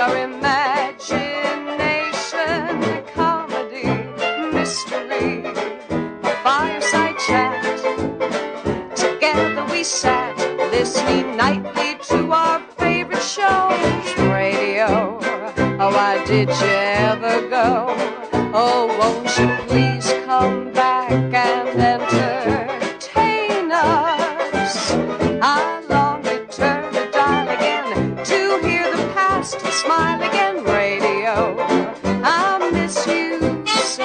our imagination, comedy, mystery, a fireside chat. Together we sat, listening nightly to our favorite shows. Radio, oh, why did you ever go? Oh, won't you please come back and entertain us? I long to turn the dial again to hear the past smile again. Radio, I miss you so.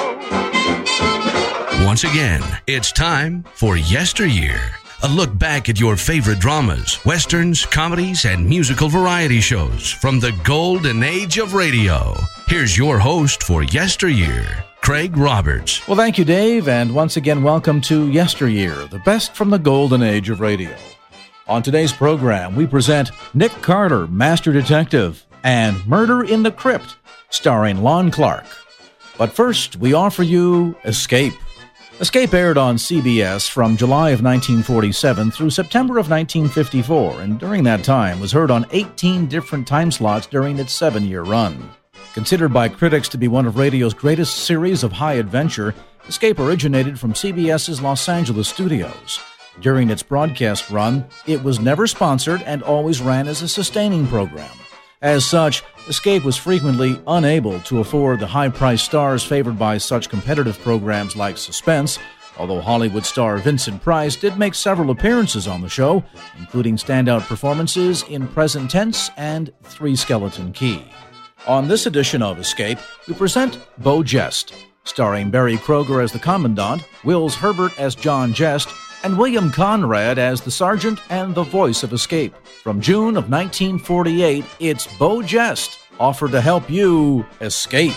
Once again, it's time for Yesteryear. A look back at your favorite dramas, westerns, comedies, and musical variety shows from the golden age of radio. Here's your host for Yesteryear, Craig Roberts. Well, thank you, Dave, and once again, welcome to Yesteryear, the best from the golden age of radio. On today's program, we present Nick Carter, Master Detective, and Murder in the Crypt, starring Lon Clark. But first, we offer you Escape. Escape aired on CBS from July of 1947 through September of 1954, and during that time was heard on 18 different time slots during its 7-year run. Considered by critics to be one of radio's greatest series of high adventure, Escape originated from CBS's Los Angeles studios. During its broadcast run, it was never sponsored and always ran as a sustaining program. As such, Escape was frequently unable to afford the high-priced stars favored by such competitive programs like Suspense, although Hollywood star Vincent Price did make several appearances on the show, including standout performances in Present Tense and Three Skeleton Key. On this edition of Escape, we present Beau Geste, starring Barry Kroger as the Commandant, Wills Herbert as John Geste, and William Conrad as the Sergeant and the voice of Escape. From June of 1948, it's Beau Geste, offered to help you escape.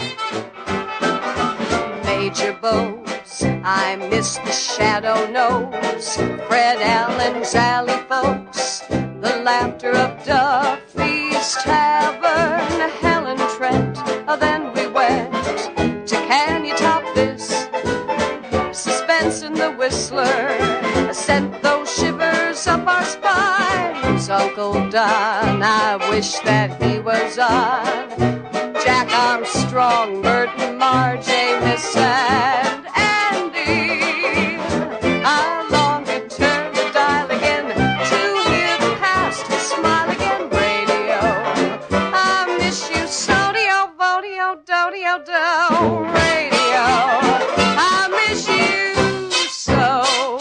Major Bose, I miss the Shadow Nose, Fred Allen's Alley folks, the laughter of Duffy's Tavern, Helen Trent, then we went to Can You Top This? Suspense in the Whistler sent those shivers up our spines. Uncle Don, I wish that he was on. Jack Armstrong, Merton, Marge, Amos, and Andy. I long to turn the dial again to hear the past smile again. Radio, I miss you so. Dio, vodio, do-dio, do. Radio, I miss you so.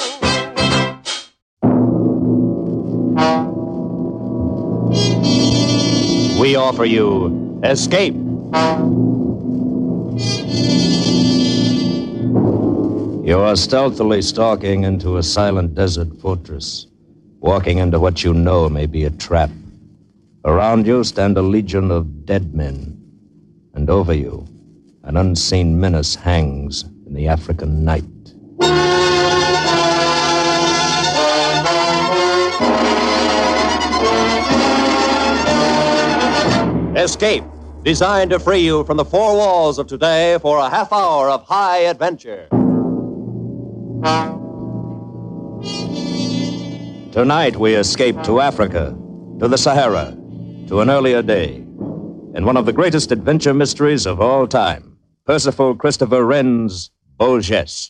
We offer you Escape. You are stealthily stalking into a silent desert fortress, walking into what you know may be a trap. Around you stand a legion of dead men, and over you, an unseen menace hangs in the African night. Escape, designed to free you from the four walls of today for a half hour of high adventure. Tonight we escape to Africa, to the Sahara, to an earlier day, in one of the greatest adventure mysteries of all time, Percival Christopher Wren's Beau Geste.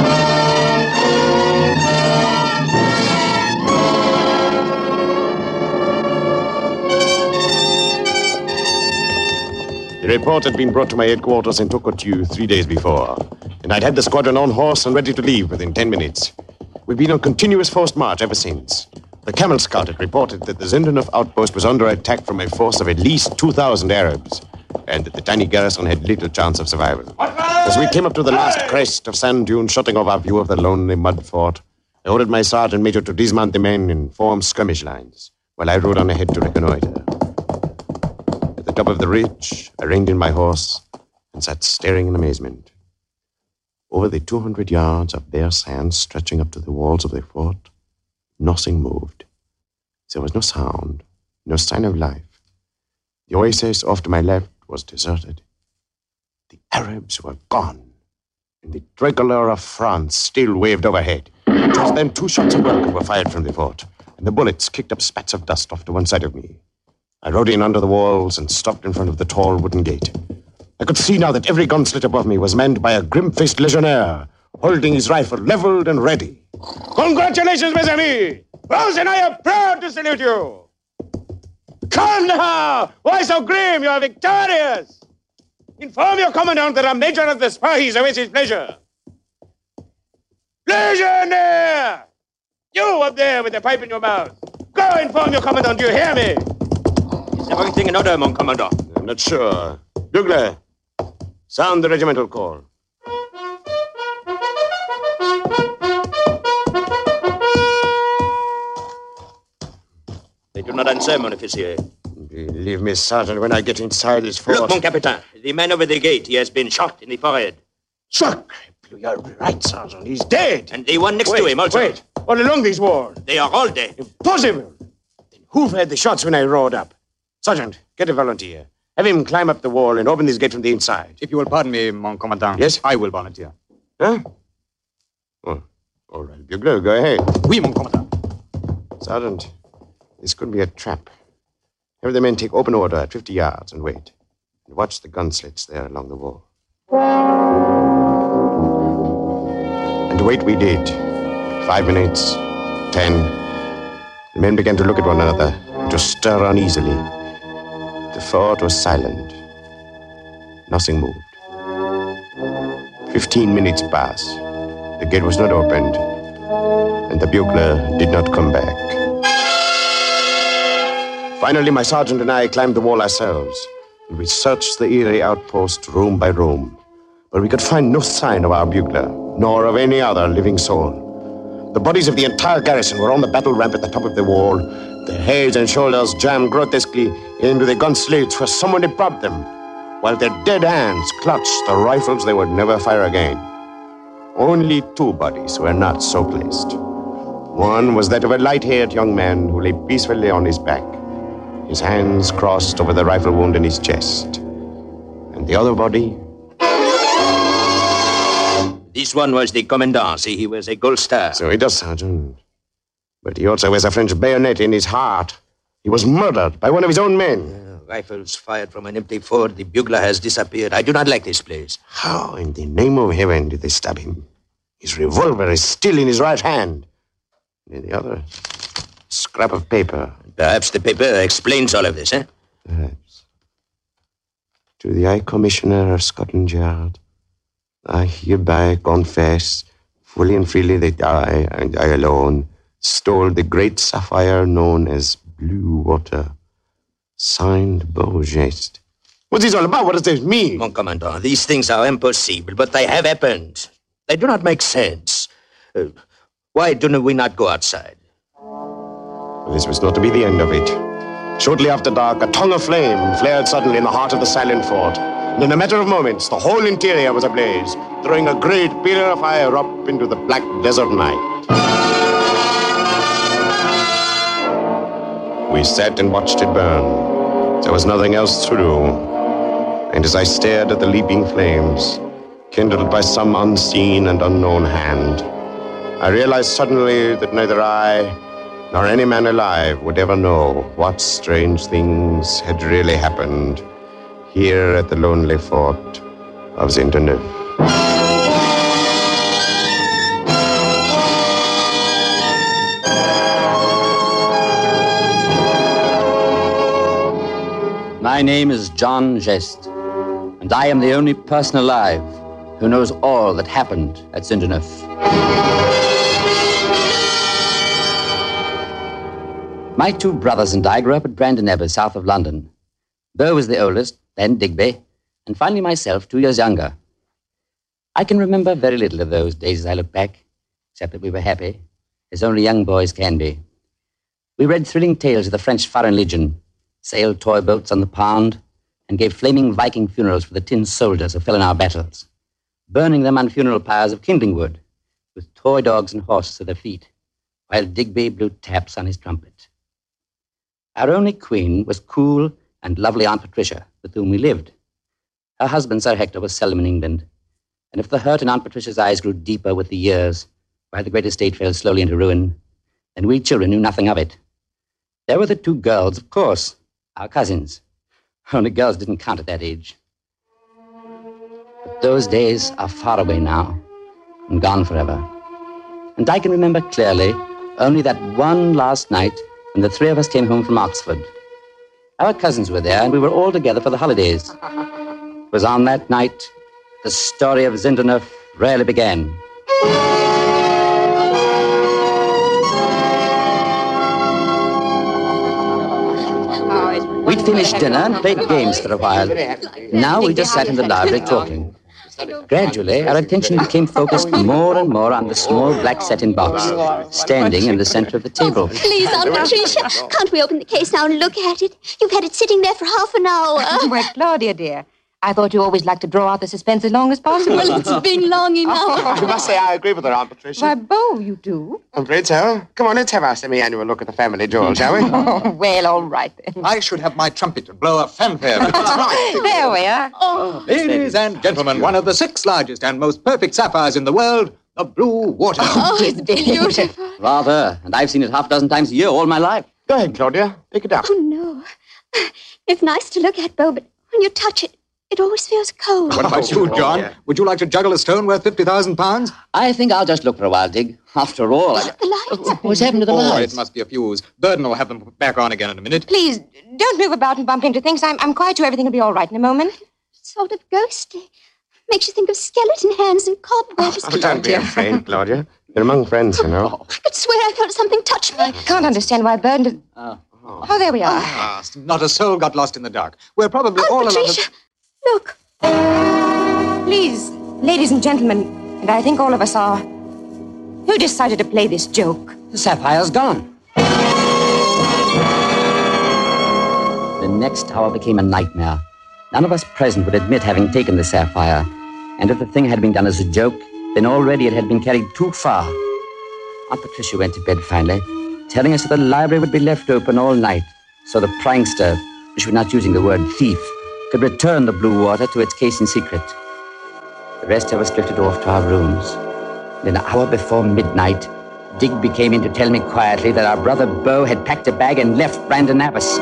The report had been brought to my headquarters in Tokotu 3 days before, and I'd had the squadron on horse and ready to leave within 10 minutes. We've been on continuous forced march ever since. The Camel Scout had reported that the Zindanov outpost was under attack from a force of at least 2,000 Arabs, and that the tiny garrison had little chance of survival. As we came up to the last crest of sand dunes shutting off our view of the lonely mud fort, I ordered my sergeant major to dismount the men and form skirmish lines, while I rode on ahead to reconnoiter. At the top of the ridge, I reined in my horse and sat staring in amazement. Over the 200 yards of bare sand stretching up to the walls of the fort, nothing moved. There was no sound, no sign of life. The oasis off to my left was deserted. The Arabs were gone, and the tricolor of France still waved overhead. Just then, 2 shots of welcome were fired from the fort, and the bullets kicked up spats of dust off to one side of me. I rode in under the walls and stopped in front of the tall wooden gate. I could see now that every gun slit above me was manned by a grim-faced legionnaire, holding his rifle leveled and ready. Congratulations, mes amis! Rose and I are proud to salute you! Come now! Why so grim? You are victorious! Inform your commandant that a major of the spies awaits his pleasure. Legionnaire! You up there with the pipe in your mouth. Go inform your commandant, do you hear me? Is everything in order, mon commandant? I'm not sure. Bugler, sound the regimental call. They do not answer, mon officier. Believe me, Sergeant, when I get inside this fort... Look, mon capitaine, the man over the gate, he has been shot in the forehead. Shot! You're right, Sergeant. He's dead. And the one next to him also. Wait, all along these walls. They are all dead. Impossible. Then who fired the shots when I rode up? Sergeant, get a volunteer. Have him climb up the wall and open this gate from the inside. If you will pardon me, mon commandant. Yes? I will volunteer. Huh? Oh, all right, Bugler, go ahead. Oui, mon commandant. Sergeant, this could be a trap. Have the men take open order at 50 yards and wait. And watch the gun slits there along the wall. And wait we did. 5 minutes, 10. The men began to look at one another and to stir uneasily. The fort was silent. Nothing moved. 15 minutes passed. The gate was not opened, and the bugler did not come back. Finally, my sergeant and I climbed the wall ourselves, and we searched the eerie outpost room by room. But we could find no sign of our bugler, nor of any other living soul. The bodies of the entire garrison were on the battle ramp at the top of the wall, their heads and shoulders jammed grotesquely into the gun slits where someone had propped them, while their dead hands clutched the rifles they would never fire again. Only 2 bodies were not so placed. One was that of a light-haired young man who lay peacefully on his back, his hands crossed over the rifle wound in his chest. And the other body... This one was the commandant. See, he wears a gold star. So he does, Sergeant. But he also wears a French bayonet in his heart. He was murdered by one of his own men. Rifles fired from an empty fort. The bugler has disappeared. I do not like this place. How in the name of heaven did they stab him? His revolver is still in his right hand. And in the other, a scrap of paper. Perhaps the paper explains all of this, eh? Perhaps. To the High Commissioner of Scotland Yard, I hereby confess fully and freely that I, and I alone, stole the great sapphire known as Blue Water. Signed, Beaugeste. What's this all about? What does this mean? Mon commandant, these things are impossible, but they have happened. They do not make sense. Why do we not go outside? This was not to be the end of it. Shortly after dark, a tongue of flame flared suddenly in the heart of the silent fort. And in a matter of moments, the whole interior was ablaze, throwing a great pillar of fire up into the black desert night. We sat and watched it burn. There was nothing else to do. And as I stared at the leaping flames, kindled by some unseen and unknown hand, I realized suddenly that neither I nor any man alive would ever know what strange things had really happened here at the lonely fort of Zinterneuf. My name is John Geste, and I am the only person alive who knows all that happened at Zinterneuf. My 2 brothers and I grew up at Brandon Ebbers, south of London. Beau was the oldest, then Digby, and finally myself, 2 years younger. I can remember very little of those days as I look back, except that we were happy, as only young boys can be. We read thrilling tales of the French Foreign Legion, sailed toy boats on the pond, and gave flaming Viking funerals for the tin soldiers who fell in our battles, burning them on funeral pyres of kindling wood, with toy dogs and horses at their feet, while Digby blew taps on his trumpet. Our only queen was cool and lovely Aunt Patricia, with whom we lived. Her husband, Sir Hector, was seldom in England, and if the hurt in Aunt Patricia's eyes grew deeper with the years, while the great estate fell slowly into ruin, then we children knew nothing of it. There were the 2 girls, of course, Our cousins. Only girls didn't count at that age. But those days are far away now and gone forever. And I can remember clearly only that one last night when the three of us came home from Oxford. Our cousins were there, and we were all together for the holidays. It was on that night the story of Zinderneuf really began. We'd finished dinner and played games for a while. Now we just sat in the library talking. Gradually, our attention became focused more and more on the small black satin box, standing in the center of the table. Please, Aunt Patricia, can't we open the case now and look at it? You've had it sitting there for half an hour. Well, Claudia, dear, I thought you always liked to draw out the suspense as long as possible. Well, it's been long enough. I must say I agree with her, Aunt Patricia. Why, Bo, you do? I'm afraid so. Come on, let's have our semi-annual look at the family jewel, shall we? Oh, well, all right then. I should have my trumpet to blow a fanfare. That's right. There we are. Ladies and gentlemen, one of the 6 largest and most perfect sapphires in the world, the Blue Water. Oh, it's beautiful. Rather, and I've seen it half a dozen times a year all my life. Go ahead, Claudia. Pick it up. Oh, no. It's nice to look at, Bo, but when you touch it, it always feels cold. What about you, John? yeah. Would you like to juggle a stone worth 50,000 pounds? I think I'll just look for a while, Dig. After all, The lights. what's happened to the Oh, lights? it must be a fuse. Burden will have them put back on again in a minute. Please, don't move about and bump into things. I'm quite sure everything will be all right in a moment. Sort of ghostly. Makes you think of skeleton hands and cobwebs. Oh, don't be afraid, Claudia. You're among friends, you know. I could swear I felt something touch me. I can't understand why Burden did... Oh, there we are. Ah, not a soul got lost in the dark. We're probably all Aunt along. Patricia, look. Please, ladies and gentlemen, and I think all of us are, who decided to play this joke? The sapphire's gone. The next hour became a nightmare. None of us present would admit having taken the sapphire. And if the thing had been done as a joke, then already it had been carried too far. Aunt Patricia went to bed finally, telling us that the library would be left open all night, so the prankster, she was not using the word thief, could return the blue water to its case in secret. The rest of us drifted off to our rooms. And an hour before midnight, Digby came in to tell me quietly that our brother Bo had packed a bag and left Brandon Abbas.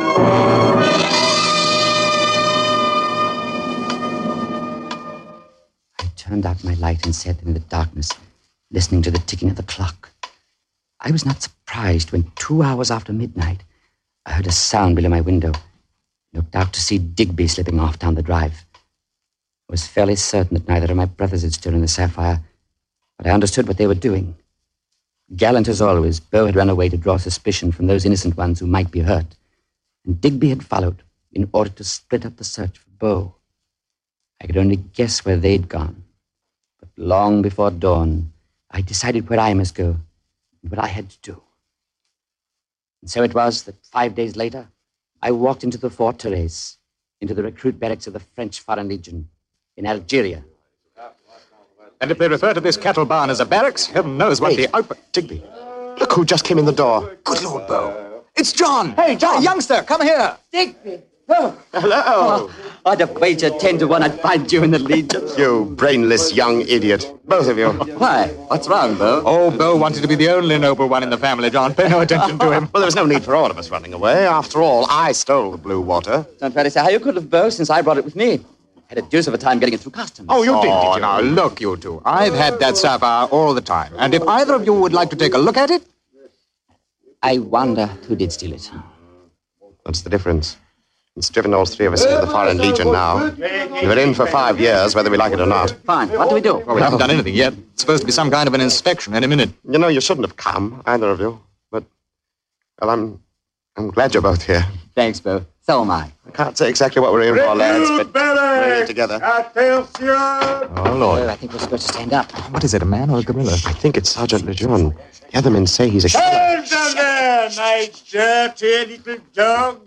I turned out my light and sat in the darkness, listening to the ticking of the clock. I was not surprised when 2 hours after midnight, I heard a sound below my window. Looked out to see Digby slipping off down the drive. I was fairly certain that neither of my brothers had stolen the sapphire, but I understood what they were doing. Gallant as always, Bo had run away to draw suspicion from those innocent ones who might be hurt, and Digby had followed in order to split up the search for Bo. I could only guess where they'd gone, but long before dawn, I decided where I must go and what I had to do. And so it was that 5 days later, I walked into the Fort Thérèse, into the recruit barracks of the French Foreign Legion in Algeria. And if they refer to this cattle barn as a barracks, heaven knows what Hey, the output... Digby, look who just came in the door. Good Lord, Bo. It's John. Hey, John. Youngster, come here. Digby! Oh, Hello. I'd have wagered 10 to 1 I'd find you in the Legion. You brainless young idiot. Both of you. Why? What's wrong, Bo? Oh, Bo wanted to be the only noble one in the family, John. Pay no attention to him. Well, there was no need for all of us running away. After all, I stole the blue water. Don't try to say how you could have, Bo, since I brought it with me. Had a deuce of a time getting it through customs. Oh, you did Oh, you? now, look, you two. I've had that sapphire all the time. And if either of you would like to take a look at it... I wonder who did steal it. What's the difference? It's driven all 3 of us into the Foreign Legion now. We're in for 5 years, whether we like it or not. Fine. What do we do? Well, we haven't done anything yet. It's supposed to be some kind of an inspection any minute. You know, you shouldn't have come, either of you. But, well, I'm glad you're both here. Thanks, Bo. So am I. I can't say exactly what we're in for, lads, but we're here together. Oh, Lord. Oh, I think we're supposed to stand up. What is it, a man or a gorilla? I think it's Sergeant Lejeune. The other men say he's a killer. Down there, my dirty little dogs.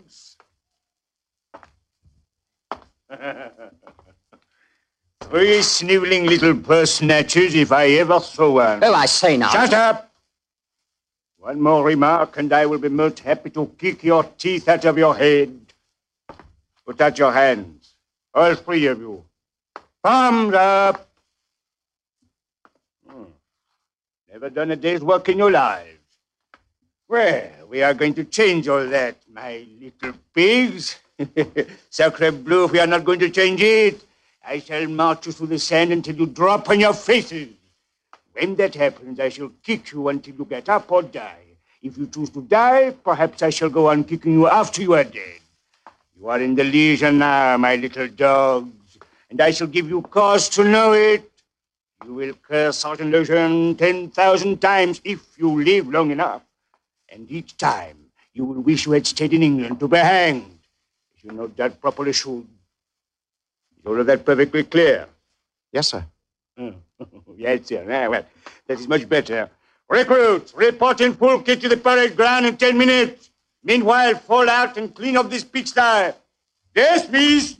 Three snivelling little purse snatchers if I ever saw one. Oh, I say now. Shut up! One more remark and I will be most happy to kick your teeth out of your head. Put out your hands, all 3 of you. Palms up. Never done a day's work in your lives. Well, we are going to change all that, my little pigs. Sacre bleu, we are not going to change it. I shall march you through the sand until you drop on your faces. When that happens, I shall kick you until you get up or die. If you choose to die, perhaps I shall go on kicking you after you are dead. You are in the Legion now, my little dogs, and I shall give you cause to know it. You will curse Sergeant Lejeune 10,000 times if you live long enough. And each time, you will wish you had stayed in England to be hanged. You know that properly should. Is all of that perfectly clear? Yes, sir. Yes, sir. Well, that is much better. Recruits, report in full kit to the parade ground in 10 minutes. Meanwhile, fall out and clean up this pigsty. Yes, please.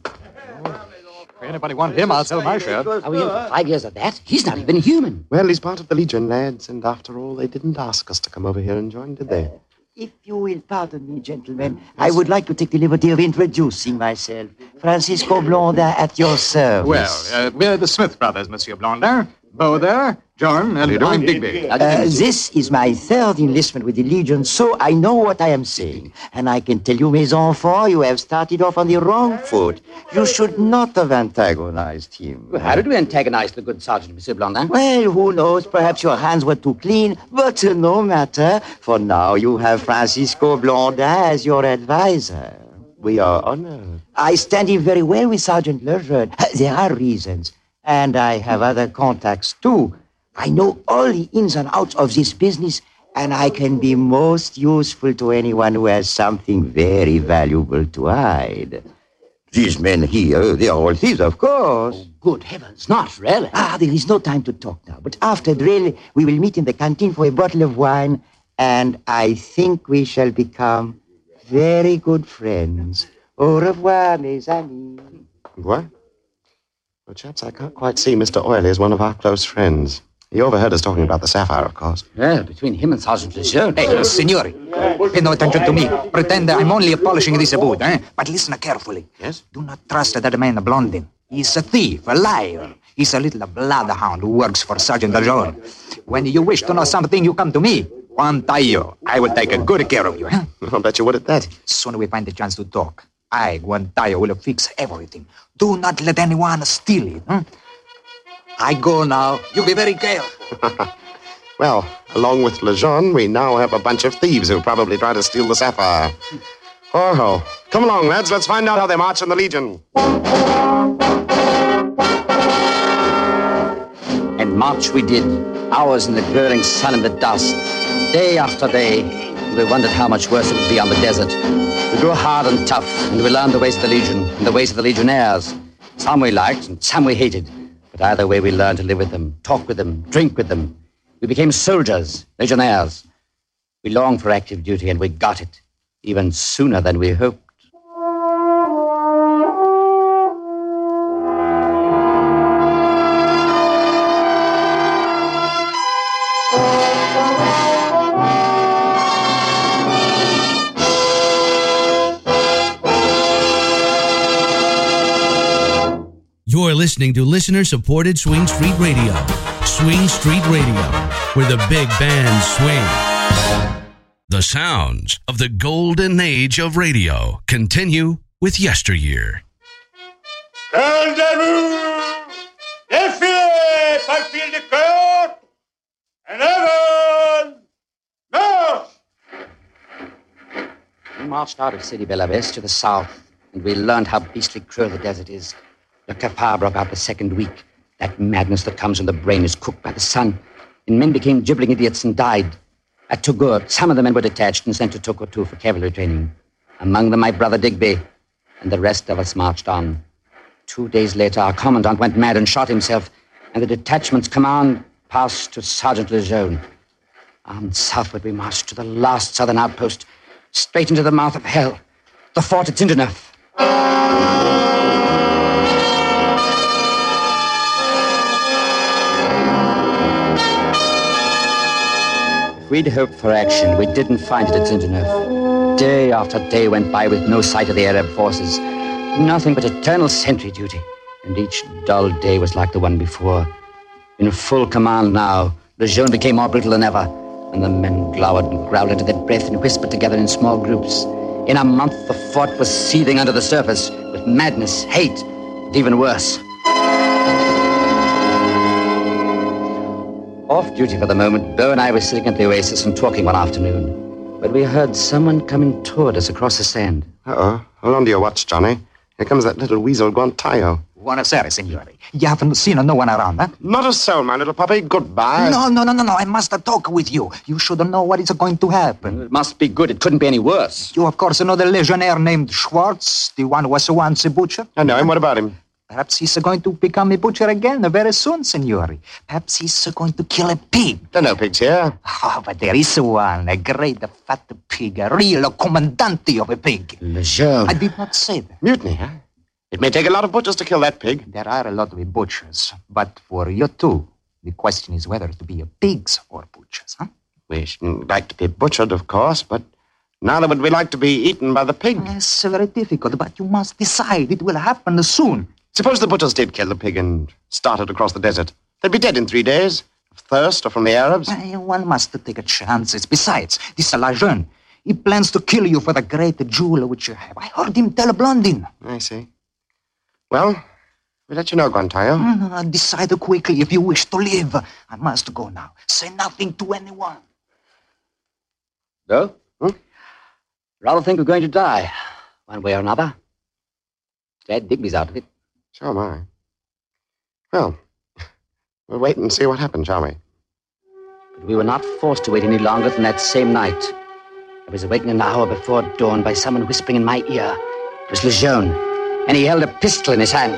If anybody want him, I'll sell my share. Are we in for 5 years of that? He's not even human. Well, he's part of the Legion, lads, and after all, they didn't ask us to come over here and join, did they? If you will pardon me, gentlemen, I would like to take the liberty of introducing myself. Francisco Blondin at your service. Well, we're the Smith brothers, Monsieur Blondin. Beau there, John, and I'm Digby. This is my third enlistment with the Legion, so I know what I am saying. And I can tell you, mes enfants, you have started off on the wrong foot. You should not have antagonized him. Well, how did we antagonize the good sergeant, Monsieur Blondin? Well, who knows? Perhaps your hands were too clean, but no matter. For now, you have Francisco Blondin as your advisor. We are honored. I stand in very well with Sergeant Lejeune. There are reasons. And I have other contacts, too. I know all the ins and outs of this business, and I can be most useful to anyone who has something very valuable to hide. These men here, they are all thieves, of course. Oh, good heavens, not really. There is no time to talk now. But after drill, we will meet in the canteen for a bottle of wine, and I think we shall become very good friends. Au revoir, mes amis. What? Well, chaps, I can't quite see Mr. Oily as one of our close friends. He overheard us talking about the sapphire, of course. Well, between him and Sergeant Lejeune. Hey, signori, pay no attention to me. Pretend I'm only polishing this wood, eh? But listen carefully. Yes? Do not trust that man Blondin. He's a thief, a liar. He's a little bloodhound who works for Sergeant Lejeune. When you wish to know something, you come to me. Guantayo. I will take good care of you, huh? I'll bet you would at that. Soon we find the chance to talk. I, Guantayo, will fix everything. Do not let anyone steal it. I go now. You be very careful. Well, along with Lejeune, we now have a bunch of thieves who probably try to steal the sapphire. Oh, come along, lads. Let's find out how they march in the Legion. And march we did, hours in the glaring sun and the dust, day after day. We wondered how much worse it would be on the desert. We grew hard and tough, and we learned the ways of the Legion and the ways of the Legionnaires. Some we liked, and some we hated. But either way, we learned to live with them, talk with them, drink with them. We became soldiers, Legionnaires. We longed for active duty, and we got it, even sooner than we hoped. You're listening to listener-supported Swing Street Radio. Swing Street Radio, where the big bands swing. The sounds of the golden age of radio continue with Yesteryear. Rendezvous! Défilé! Par fil de cœur! And Evan! March! We marched out of Sidi Bel Abbes to the south, and we learned how beastly cruel the desert is. Le Cafard broke out the second week. That madness that comes when the brain is cooked by the sun. And men became gibbering idiots and died. At Touggourt, some of the men were detached and sent to Tokotou for cavalry training. Among them, my brother Digby. And the rest of us marched on. 2 days later, our commandant went mad and shot himself. And the detachment's command passed to Sergeant Lejeune. Armed southward, we marched to the last southern outpost, straight into the mouth of hell. The fort at Zinderneuf. We'd hoped for action. We didn't find it at Zinderneuf. Day after day went by with no sight of the Arab forces. Nothing but eternal sentry duty. And each dull day was like the one before. In full command now, Lejeune became more brutal than ever. And the men glowered and growled under their breath and whispered together in small groups. In a month, the fort was seething under the surface with madness, hate, and even worse. Off duty for the moment, Beau and I were sitting at the oasis and talking one afternoon, but we heard someone coming toward us across the sand. Uh-oh. Hold on to your watch, Johnny. Here comes that little weasel Guantayo. Buonasera, signore. You haven't seen no one around, huh? Not a soul, my little puppy. Goodbye. No. I must talk with you. You should know what is going to happen. It must be good. It couldn't be any worse. You, of course, know the legionnaire named Schwartz, the one who was once a butcher? I know him. What about him? Perhaps he's going to become a butcher again very soon, signore. Perhaps he's going to kill a pig. There are no pigs here. Oh, but there is one, a great fat pig, a real commandante of a pig. Lejeune. I did not say that. Mutiny, huh? It may take a lot of butchers to kill that pig. There are a lot of butchers, but for you two, the question is whether to be pigs or butchers, huh? We shouldn't like to be butchered, of course, but neither would we like to be eaten by the pig. It's very difficult, but you must decide. It will happen soon. Suppose the butchers did kill the pig and started across the desert. They'd be dead in 3 days, of thirst or from the Arabs. One must take chances. Besides, this Lejeune, he plans to kill you for the great jewel which you have. I heard him tell Blondin. I see. Well, we'll let you know, Guantayo. Decide quickly if you wish to live. I must go now. Say nothing to anyone. No? Rather think we're going to die, one way or another. Glad Digby's out of it. So am I. Well, we'll wait and see what happens, shall we? But we were not forced to wait any longer than that same night. I was awakened an hour before dawn by someone whispering in my ear. It was Lejeune, and he held a pistol in his hand.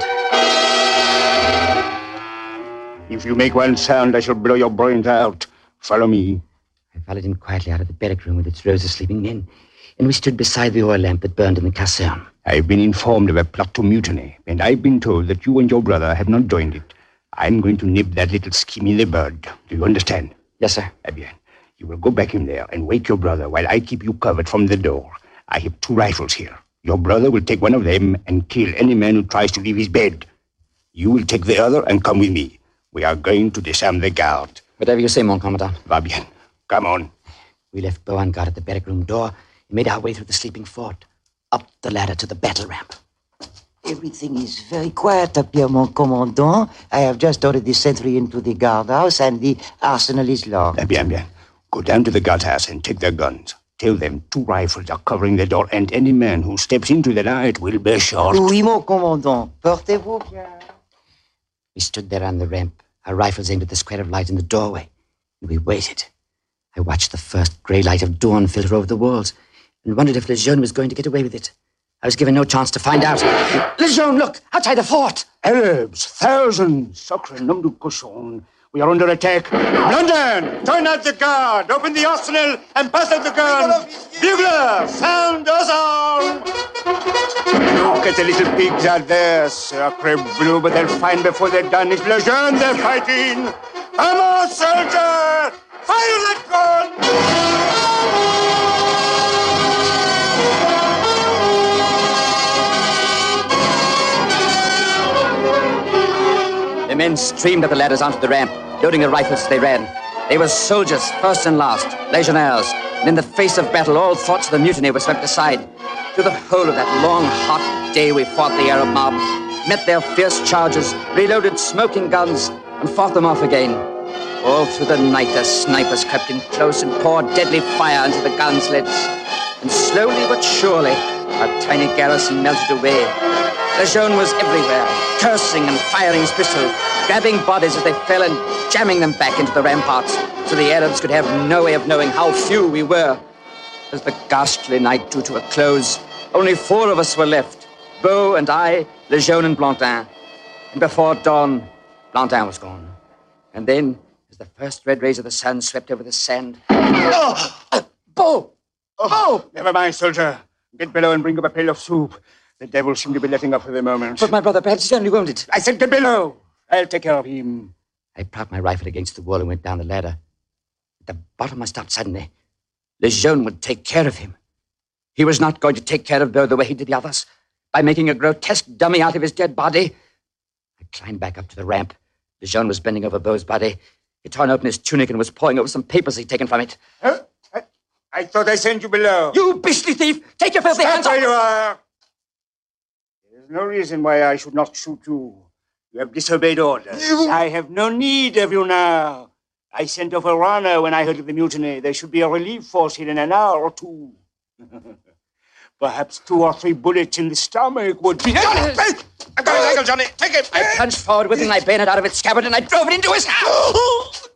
If you make one sound, I shall blow your brains out. Follow me. I followed him quietly out of the barrack room with its rows of sleeping men, and we stood beside the oil lamp that burned in the caserne. I've been informed of a plot to mutiny, and I've been told that you and your brother have not joined it. I'm going to nip that little scheme in the bud. Do you understand? Yes, sir. Eh bien. You will go back in there and wake your brother while I keep you covered from the door. I have 2 rifles here. Your brother will take one of them and kill any man who tries to leave his bed. You will take the other and come with me. We are going to disarm the guard. Whatever you say, mon commandant. Va bien. Come on. We left Beau on guard at the barrack room door and made our way through the sleeping fort, up the ladder to the battle ramp. Everything is very quiet up here, mon commandant. I have just ordered the sentry into the guardhouse, and the arsenal is locked. Bien, bien. Go down to the guardhouse and take their guns. Tell them 2 rifles are covering the door, and any man who steps into the night will be shot. Oui, mon commandant. Portez-vous bien. We stood there on the ramp, our rifles aimed at the square of light in the doorway, and we waited. I watched the first grey light of dawn filter over the walls and wondered if Lejeune was going to get away with it. I was given no chance to find out. Lejeune, look! Outside the fort! Arabs, thousands! Sacre nom du cochon. We are under attack. London, turn out the guard, open the arsenal, and pass out the gun. Bugler, sound us arm. Look at the little pigs out there, sacre bleu, but they'll find before they're done. It's Lejeune they're fighting. Come on, soldier! Fire that The men streamed up the ladders onto the ramp, loading their rifles as they ran. They were soldiers, first and last, legionnaires, and in the face of battle, all thoughts of the mutiny were swept aside. Through the whole of that long, hot day, we fought the Arab mob, met their fierce charges, reloaded smoking guns, and fought them off again. All through the night, the snipers crept in close and poured deadly fire into the gun slits. And slowly but surely, our tiny garrison melted away. Lejeune was everywhere, cursing and firing his pistol, grabbing bodies as they fell and jamming them back into the ramparts, so the Arabs could have no way of knowing how few we were. As the ghastly night drew to a close, only 4 of us were left, Beau and I, Lejeune and Blondin. And before dawn, Blondin was gone. And then, as the first red rays of the sun swept over the sand... Beau! Oh, never mind, soldier. Get below and bring up a pail of soup. The devil seemed to be letting up for the moment. But my brother, perhaps he's only wounded. I said get below. I'll take care of him. I propped my rifle against the wall and went down the ladder. At the bottom, I stopped suddenly. Lejeune would take care of him. He was not going to take care of Beau the way he did the others, by making a grotesque dummy out of his dead body. I climbed back up to the ramp. Lejeune was bending over Beau's body, He'd torn open his tunic and was poring over some papers he'd taken from it. Huh? I thought I sent you below. You beastly thief! Take your filthy hands off! Where you are! There's no reason why I should not shoot you. You have disobeyed orders. I have no need of you now. I sent off a runner when I heard of the mutiny. There should be a relief force here in an hour or two. Perhaps 2 or 3 bullets in the stomach would be... Johnny! I got his ankle, Johnny. Take him. I plunged forward, whipping my bayonet out of its scabbard, and I drove it into his house.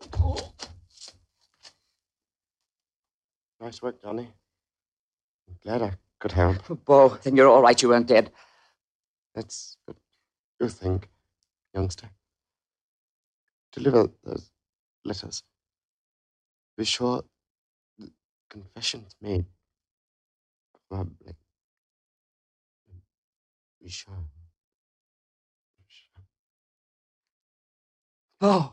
Nice work, Johnny. I'm glad I could help. Oh, Bo, then you're all right. You weren't dead. That's what you think, youngster. Deliver those letters. Be sure the confession's made. Public. Be sure. Bo.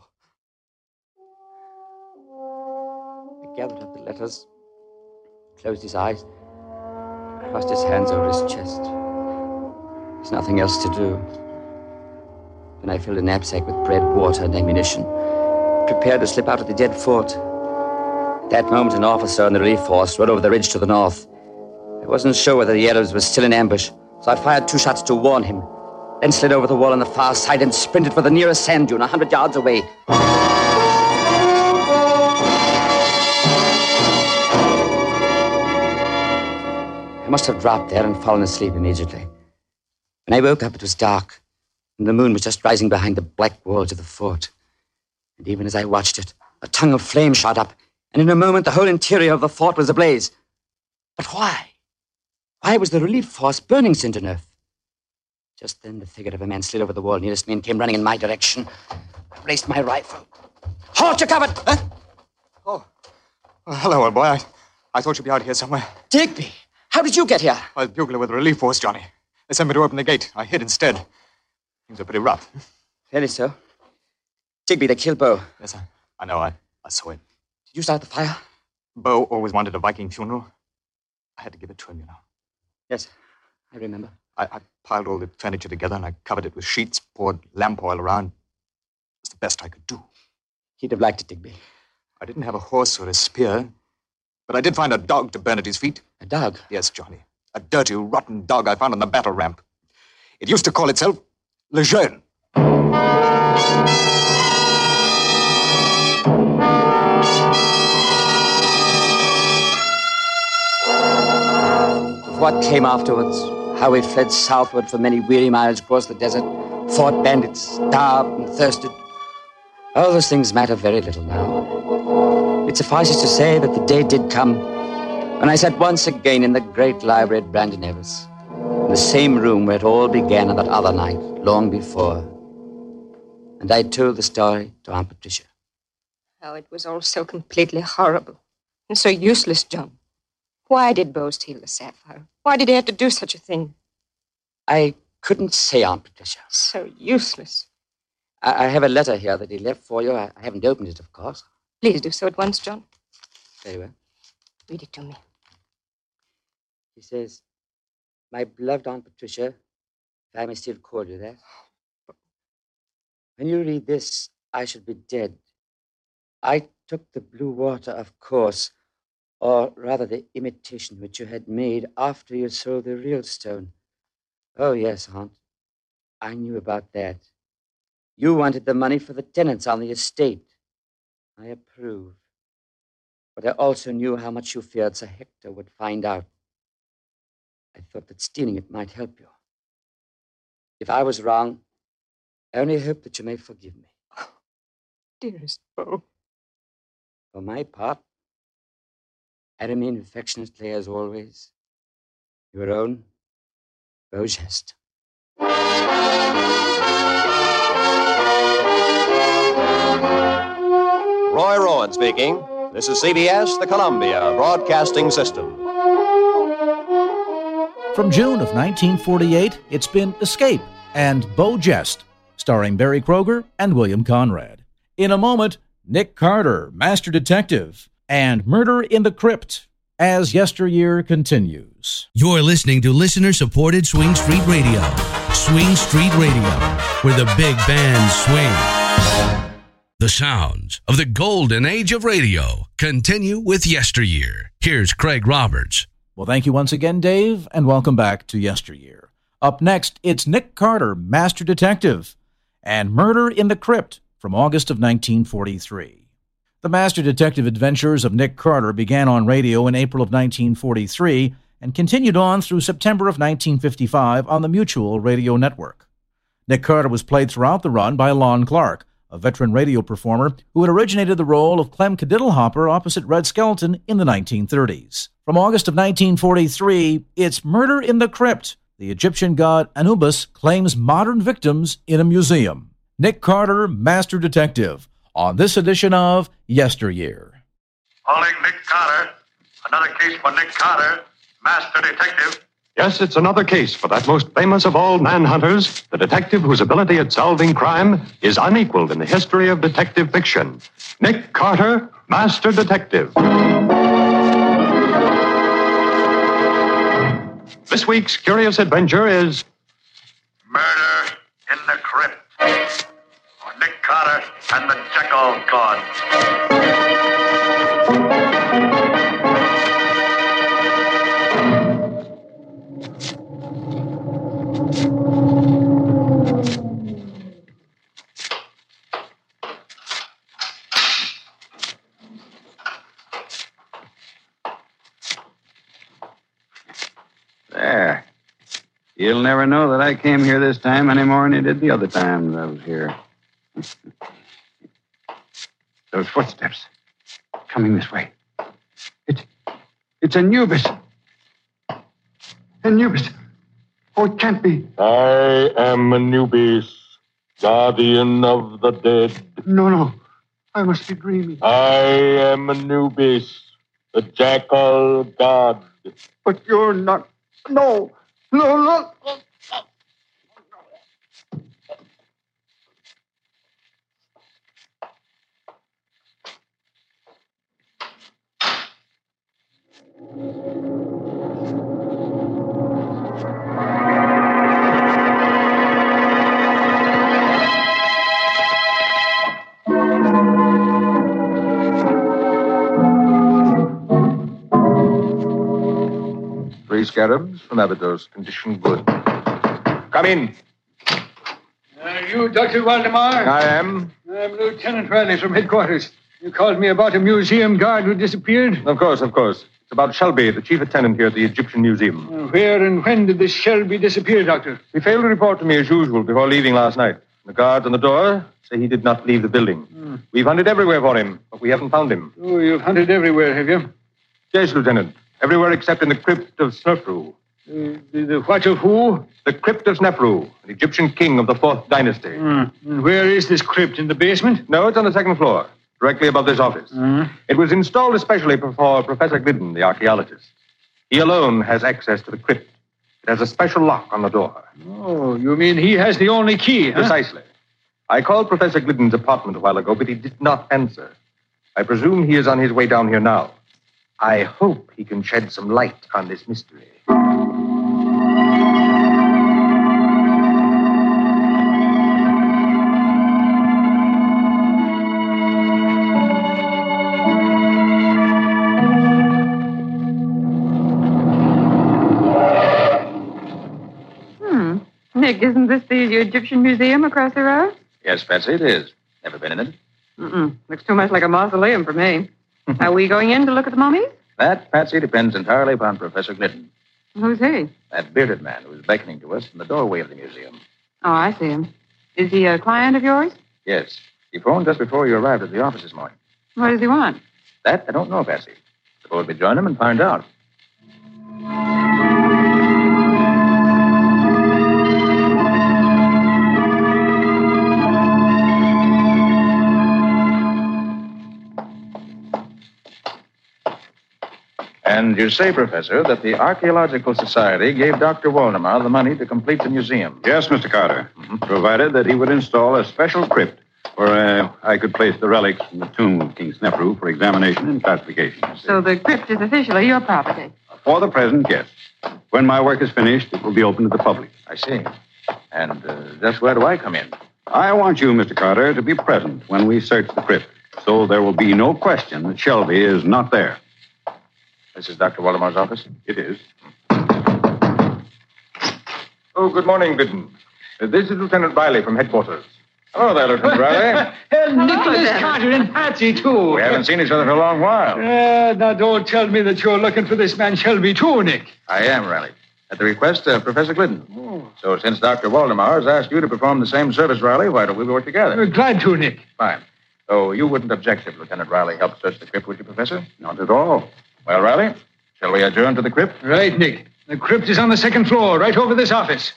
He gathered up the letters, closed his eyes, crossed his hands over his chest. There's nothing else to do. Then I filled a knapsack with bread, water, and ammunition, prepared to slip out of the dead fort. At that moment, an officer on the relief force rode over the ridge to the north. I wasn't sure whether the Arabs were still in ambush, so I fired 2 shots to warn him, then slid over the wall on the far side and sprinted for the nearest sand dune 100 yards away. I must have dropped there and fallen asleep immediately. When I woke up, it was dark, and the moon was just rising behind the black walls of the fort. And even as I watched it, a tongue of flame shot up, and in a moment the whole interior of the fort was ablaze. But why? Why was the relief force burning Saint-Deneuf? Just then, the figure of a man slid over the wall nearest me and came running in my direction. I raised my rifle. Halt, you're covered! Huh? Oh, hello, old boy. I thought you'd be out here somewhere. Digby, how did you get here? I was bugler with the relief force, Johnny. They sent me to open the gate. I hid instead. Things are pretty rough. Fairly so. Digby, they killed Bo. Yes, I know. I saw it. Did you start the fire? Bo always wanted a Viking funeral. I had to give it to him, you know. Yes, I remember. I piled all the furniture together and I covered it with sheets, poured lamp oil around. It was the best I could do. He'd have liked it, Digby. I didn't have a horse or a spear, but I did find a dog to burn at his feet. A dog? Yes, Johnny. A dirty, rotten dog I found on the battle ramp. It used to call itself Le Jeune. What came afterwards, how we fled southward for many weary miles across the desert, fought bandits, starved and thirsted. All those things matter very little now. It suffices to say that the day did come when I sat once again in the great library at Brandon Nevis, in the same room where it all began on that other night, long before. And I told the story to Aunt Patricia. Oh, it was all so completely horrible and so useless, John. Why did Bo steal the sapphire? Why did he have to do such a thing? I couldn't say, Aunt Patricia. So useless. I have a letter here that he left for you. I haven't opened it, of course. Please do so at once, John. Very well. Read it to me. He says, "My beloved Aunt Patricia," if I may still call you that. When you read this, I should be dead. I took the blue water, of course, or rather the imitation which you had made after you sold the real stone. Oh, yes, Aunt. I knew about that. You wanted the money for the tenants on the estate. I approve. But I also knew how much you feared Sir Hector would find out. I thought that stealing it might help you. If I was wrong, I only hope that you may forgive me. Dearest Bo. For my part, I remain affectionately as always, your own Beau Geste. Roy Rowan speaking. This is CBS, the Columbia Broadcasting System. From June of 1948, it's been Escape and Beau Geste, starring Barry Kroger and William Conrad. In a moment, Nick Carter, Master Detective, and Murder in the Crypt, as Yesteryear continues. You're listening to listener-supported Swing Street Radio. Swing Street Radio, where the big bands swing. The sounds of the golden age of radio continue with Yesteryear. Here's Craig Roberts. Well, thank you once again, Dave, and welcome back to Yesteryear. Up next, it's Nick Carter, Master Detective, and Murder in the Crypt from August of 1943. The Master Detective adventures of Nick Carter began on radio in April of 1943 and continued on through September of 1955 on the Mutual Radio Network. Nick Carter was played throughout the run by Lon Clark, a veteran radio performer who had originated the role of Clem Cadiddlehopper opposite Red Skelton in the 1930s. From August of 1943, it's Murder in the Crypt. The Egyptian god Anubis claims modern victims in a museum. Nick Carter, Master Detective, on this edition of Yesteryear. Calling Nick Carter. Another case for Nick Carter, Master Detective. Yes, it's another case for that most famous of all manhunters, the detective whose ability at solving crime is unequaled in the history of detective fiction. Nick Carter, Master Detective. This week's curious adventure is Murder in the Crypt. For Nick Carter and the Jekyll God. There. You'll never know that I came here this time any more than you did the other times I was here. Those footsteps coming this way. It's Anubis. Anubis. Oh, it can't be. I am Anubis, guardian of the dead. No. I must be dreaming. I am Anubis, the Jackal God. But you're not. No. Three scarabs from Abydos, condition good. Come in. You, Dr. Waldemar? I am. I'm Lieutenant Riley from headquarters. You called me about a museum guard who disappeared? Of course. It's about Shelby, the chief attendant here at the Egyptian Museum. Where and when did this Shelby disappear, Doctor? He failed to report to me as usual before leaving last night. The guards on the door say he did not leave the building. We've hunted everywhere for him, but we haven't found him. Oh, you've hunted everywhere, have you? Yes, Lieutenant. Everywhere except in the crypt of Snefru. The what of who? The crypt of Snefru, an Egyptian king of the 4th dynasty. And where is this crypt? In the basement? No, it's on the 2nd floor, directly above this office. It was installed especially for Professor Glidden, the archaeologist. He alone has access to the crypt. It has a special lock on the door. Oh, you mean he has the only key, huh? Precisely. I called Professor Glidden's apartment a while ago, but he did not answer. I presume he is on his way down here now. I hope he can shed some light on this mystery. Nick, isn't this the Egyptian Museum across the road? Yes, Patsy, it is. Never been in it? Looks too much like a mausoleum for me. Are we going in to look at the mummies? That, Patsy, depends entirely upon Professor Glidden. Who's he? That bearded man who's beckoning to us in the doorway of the museum. Oh, I see him. Is he a client of yours? Yes. He phoned just before you arrived at the office this morning. What does he want? That I don't know, Patsy. Suppose we join him and find out. And you say, Professor, that the Archaeological Society gave Dr. Waldemar the money to complete the museum. Yes, Mr. Carter. Provided that he would install a special crypt where I could place the relics from the tomb of King Snefru for examination and classification. So the crypt is officially your property? For the present, yes. When my work is finished, it will be open to the public. I see. And just where do I come in? I want you, Mr. Carter, to be present when we search the crypt, so there will be no question that Shelby is not there. This is Dr. Waldemar's office? It is. Oh, good morning, Glidden. This is Lieutenant Riley from headquarters. Hello there, Lieutenant Riley. Nicholas Carter and Patsy, too. We haven't seen each other for a long while. Now, don't tell me that you're looking for this man Shelby, too, Nick. I am, Riley. At the request of Professor Glidden. So since Dr. Waldemar has asked you to perform the same service, Riley, why don't we work together? Glad to, Nick. Fine. So you wouldn't object if Lieutenant Riley helped search the crypt, would you, Professor? Not at all. Well, Riley, shall we adjourn to the crypt? Right, Nick. The crypt is on the second floor, right over this office.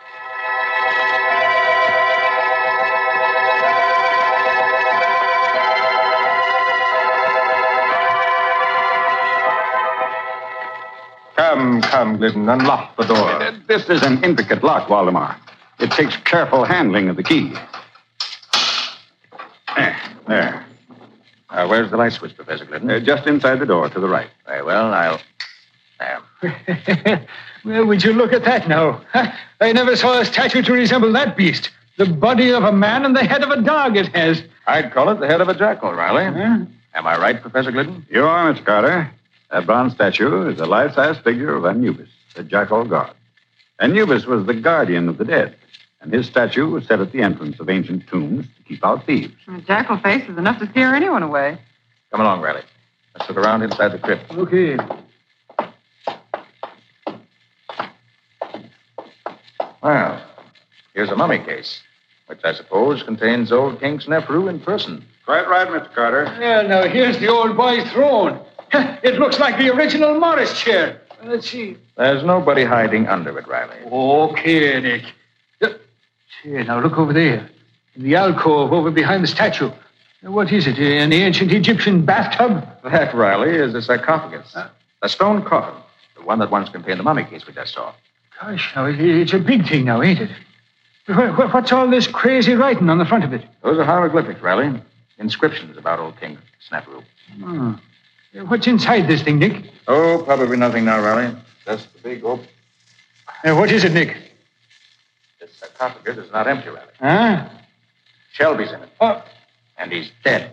Come, Glidden, unlock the door. This is an intricate lock, Waldemar. It takes careful handling of the key. There. Where's the light switch, Professor Glidden? Just inside the door to the right. Very well, I'll... There. Well, would you look at that now? I never saw a statue to resemble that beast. The body of a man and the head of a dog it has. I'd call it the head of a jackal, Riley. Am I right, Professor Glidden? You are, Mr. Carter. That bronze statue is a life-size figure of Anubis, the jackal god. Anubis was the guardian of the dead, and his statue was set at the entrance of ancient tombs to keep out thieves. A jackal face is enough to scare anyone away. Come along, Riley. Let's look around inside the crypt. Okay. Well, here's a mummy case, which I suppose contains old King Snefru in person. Quite right, Mr. Carter. Well, now, here's the old boy's throne. It looks like the original Morris chair. Let's see. There's nobody hiding under it, Riley. Okay, Nick. Here, now look over there. In the alcove over behind the statue. What is it? An ancient Egyptian bathtub? That, Riley, is a sarcophagus. A stone coffin. The one that once contained the mummy case we just saw. Gosh, now, it's a big thing now, ain't it? What's all this crazy writing on the front of it? Those are hieroglyphics, Riley. Inscriptions about old King Snefru. Oh. What's inside this thing, Nick? Oh, probably nothing now, Riley. Just the big oak. What is it, Nick? This sarcophagus is not empty, Riley. Huh? Shelby's in it. Oh. And he's dead.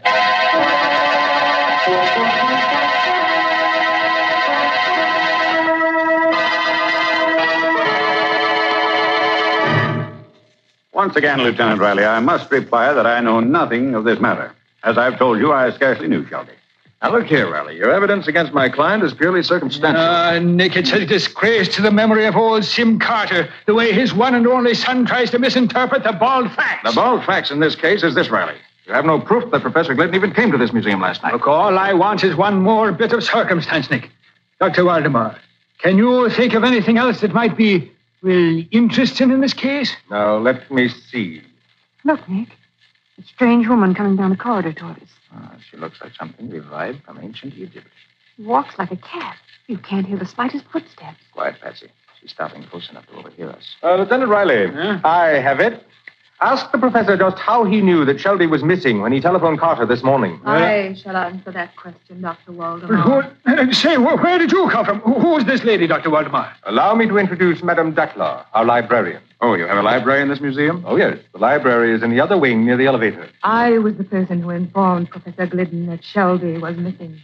Once again, Lieutenant Riley, I must reply that I know nothing of this matter. As I've told you, I scarcely knew Shelby. Now, look here, Riley. Your evidence against my client is purely circumstantial. Nick, it's a disgrace to the memory of old Sim Carter, the way his one and only son tries to misinterpret the bald facts. The bald facts in this case is this, Riley. You have no proof that Professor Glidden even came to this museum last night. Look, all I want is one more bit of circumstance, Nick. Dr. Waldemar, can you think of anything else that might be, well, interesting in this case? Now, let me see. Look, Nick. A strange woman coming down the corridor toward us. She looks like something revived from ancient Egypt. Walks like a cat. You can't hear the slightest footsteps. Quiet, Patsy. She's stopping close enough to overhear us. Lieutenant Riley, I have it. Ask the professor just how he knew that Shelby was missing when he telephoned Carter this morning. I shall answer that question, Dr. Waldemar. Say, where did you come from? Who is this lady, Dr. Waldemar? Allow me to introduce Madame Dackler, our librarian. Oh, you have a library in this museum? Oh, yes. The library is in the other wing near the elevator. I was the person who informed Professor Glidden that Shelby was missing.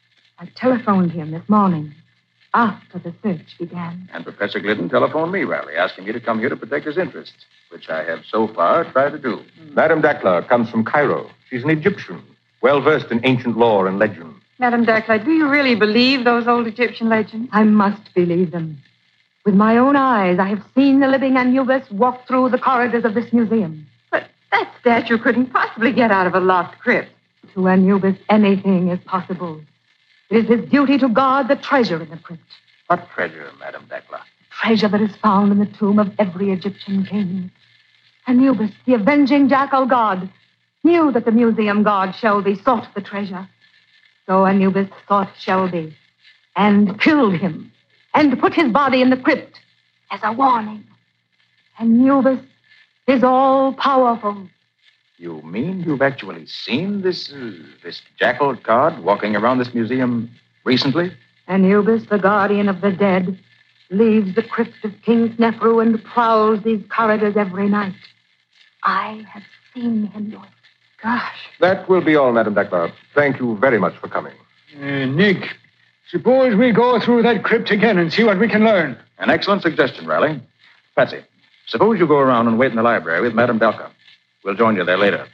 I telephoned him this morning, after the search began. And Professor Glidden telephoned me, Riley, asking me to come here to protect his interests, which I have so far tried to do. Madame Dackler comes from Cairo. She's an Egyptian, well-versed in ancient lore and legend. Madame Dackler, do you really believe those old Egyptian legends? I must believe them. With my own eyes, I have seen the living Anubis walk through the corridors of this museum. But that statue couldn't possibly get out of a locked crypt. To Anubis, anything is possible. It is his duty to guard the treasure in the crypt. What treasure, Madame Dackler? Treasure that is found in the tomb of every Egyptian king. Anubis, the avenging jackal god, knew that the museum god Shelby sought the treasure. So Anubis sought Shelby and killed him and put his body in the crypt as a warning. Anubis is all-powerful. You mean you've actually seen this jackal god walking around this museum recently? Anubis, the guardian of the dead, leaves the crypt of King Snefru and prowls these corridors every night. I have seen him do it. Gosh. That will be all, Madam Dackler. Thank you very much for coming. Nick, suppose we go through that crypt again and see what we can learn. An excellent suggestion, Riley. Patsy, suppose you go around and wait in the library with Madame Delka. We'll join you there later.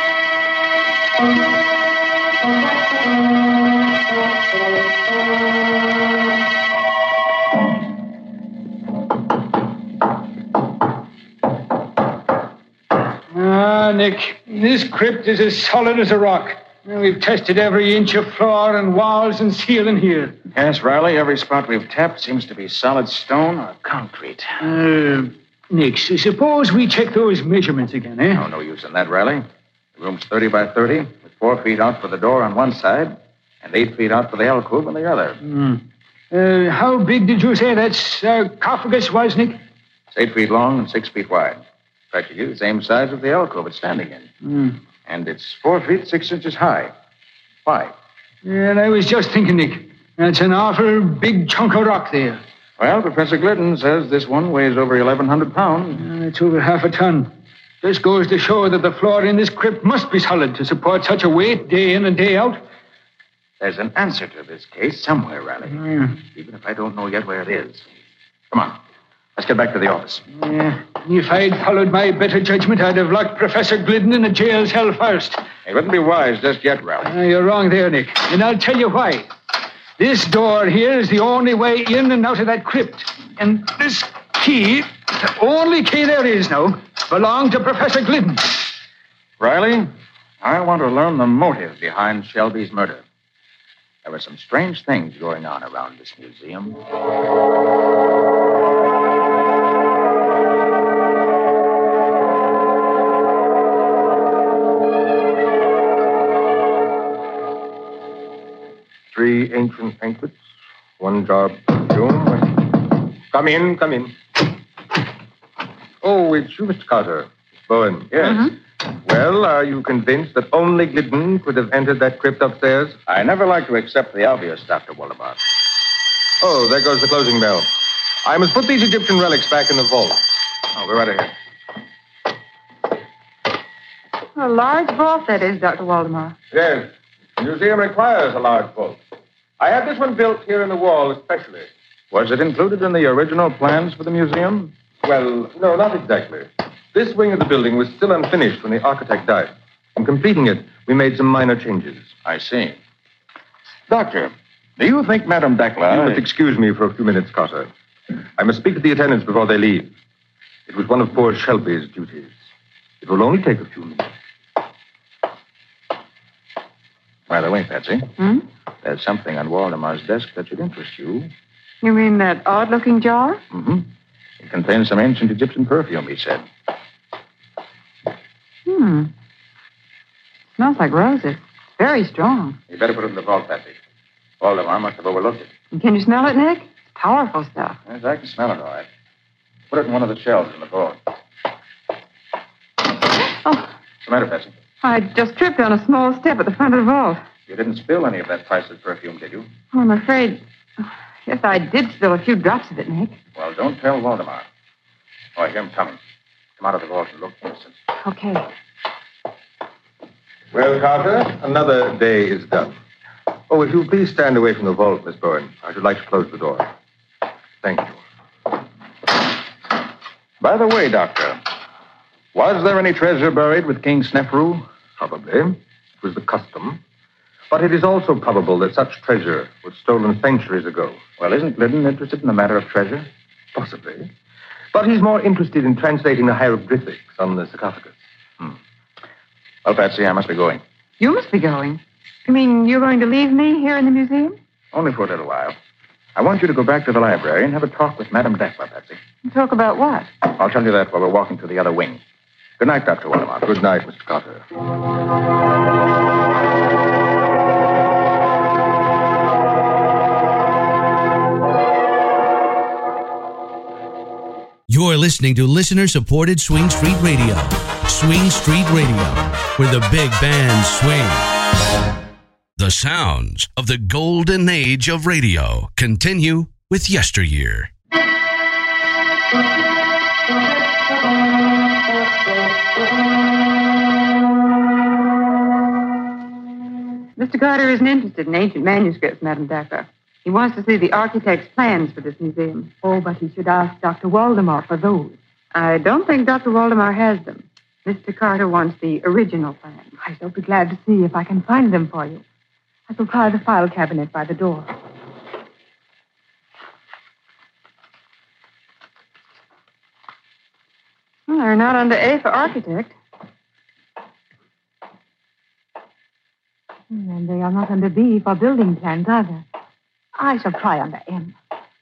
Nick, this crypt is as solid as a rock. We've tested every inch of floor and walls and ceiling here. Yes, Riley, every spot we've tapped seems to be solid stone or concrete. Nick, suppose we check those measurements again, eh? No use in that, Riley. The room's 30 by 30, with 4 feet out for the door on one side and 8 feet out for the alcove on the other. How big did you say that sarcophagus was, Nick? It's 8 feet long and 6 feet wide. Practically the same size as the alcove it's standing in. And it's 4 feet 6 inches high. Why? And I was just thinking, Nick, that's an awful big chunk of rock there. Well, Professor Glidden says this one weighs over 1,100 pounds. It's over half a ton. This goes to show that the floor in this crypt must be solid to support such a weight day in and day out. There's an answer to this case somewhere, Riley. Even if I don't know yet where it is. Come on. Let's get back to the office. If I'd followed my better judgment, I'd have locked Professor Glidden in a jail cell first. It wouldn't be wise just yet, Riley. You're wrong there, Nick. And I'll tell you why. This door here is the only way in and out of that crypt. And this key, the only key there is now, belonged to Professor Glidden. Riley, I want to learn the motive behind Shelby's murder. There were some strange things going on around this museum. Three ancient anklets, one jar of perfume. Come in. Oh, it's you, Mr. Carter. Bowen. Yes. Well, are you convinced that only Glidden could have entered that crypt upstairs? I never like to accept the obvious, Dr. Waldemar. Oh, there goes the closing bell. I must put these Egyptian relics back in the vault. Oh, we're right ahead. A large vault, that is, Dr. Waldemar. Yes. The museum requires a large vault. I had this one built here in the wall especially. Was it included in the original plans for the museum? Well, no, not exactly. This wing of the building was still unfinished when the architect died. In completing it, we made some minor changes. I see. Doctor, do you think Madame Dackler... You must excuse me for a few minutes, Carter. I must speak to the attendants before they leave. It was one of poor Shelby's duties. It will only take a few minutes. By the way, Patsy, there's something on Waldemar's desk that should interest you. You mean that odd-looking jar? Mm-hmm. It contains some ancient Egyptian perfume, he said. Smells like roses. Very strong. You better put it in the vault, Patsy. Waldemar must have overlooked it. Can you smell it, Nick? It's powerful stuff. Yes, I can smell it all right. Put it in one of the shelves in the vault. Oh. What's the matter, Patsy? I just tripped on a small step at the front of the vault. You didn't spill any of that priceless perfume, did you? Oh, I'm afraid... Yes, I did spill a few drops of it, Nick. Well, don't tell Waldemar. Oh, I hear him coming. Come out of the vault and look for instance. Okay. Well, Carter, another day is done. Oh, if you'll please stand away from the vault, Miss Bowen. I should like to close the door. Thank you. By the way, Doctor, was there any treasure buried with King Snefru? Probably. It was the custom. But it is also probable that such treasure was stolen centuries ago. Well, isn't Glidden interested in the matter of treasure? Possibly. But he's more interested in translating the hieroglyphics on the sarcophagus. Well, Patsy, I must be going. You must be going. You mean you're going to leave me here in the museum? Only for a little while. I want you to go back to the library and have a talk with Madame Dackler, Patsy. Talk about what? I'll tell you that while we're walking to the other wing. Good night, Dr. Waldemar. Good night, Mr. Carter. You're listening to listener-supported Swing Street Radio. Swing Street Radio, where the big bands swing. The sounds of the golden age of radio continue with Yesteryear. Mr. Carter isn't interested in ancient manuscripts, Madame Dacre. He wants to see the architect's plans for this museum. Oh, but he should ask Dr. Waldemar for those. I don't think Dr. Waldemar has them. Mr. Carter wants the original plans. I shall be glad to see if I can find them for you. I shall try the file cabinet by the door. Well, they're not under A for architect. And they are not under B for building plans either. I shall try under M.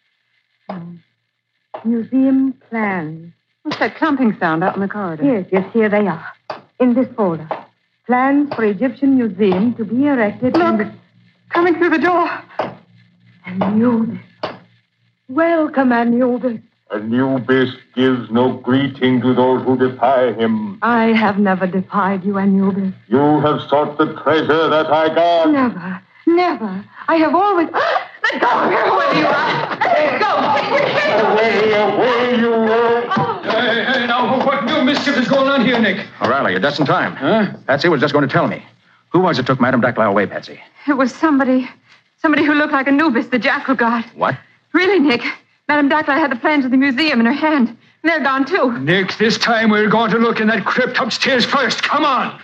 Museum plans. What's that clumping sound out in the corridor? Yes, here they are. In this folder. Plans for Egyptian Museum to be erected. Look! Coming through the door. Anubis. Welcome, Anubis. Anubis gives no greeting to those who defy him. I have never defied you, Anubis. You have sought the treasure that I guard. Never, never. I have always... Let go of her, whoever you are. Let go. Away, you will. Hey, now, what new mischief is going on here, Nick? O'Reilly, you're just in time. Huh? Patsy was just going to tell me. Who was it took Madame Dacre away, Patsy? It was somebody who looked like Anubis, the jackal god. What? Really, Nick. Madame Dacre had the plans of the museum in her hand. And they're gone, too. Nick, this time we're going to look in that crypt upstairs first. Come on.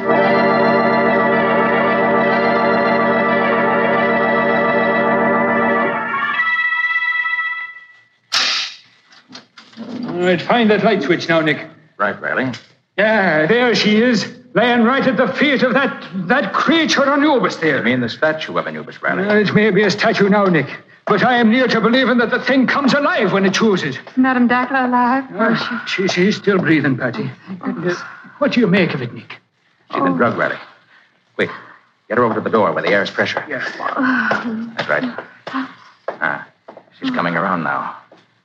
All right, find that light switch now, Nick. Right, Riley. Yeah, there she is, laying right at the feet of that creature Anubis there. You mean the statue of Anubis, Riley? It may be a statue now, Nick, but I am near to believing that the thing comes alive when it chooses. Madame Dacre alive? She's still breathing, Patty. What do you make of it, Nick? She's been drugged, Riley. Quick, get her over to the door where the air is fresher. Yeah. That's right. She's coming around now.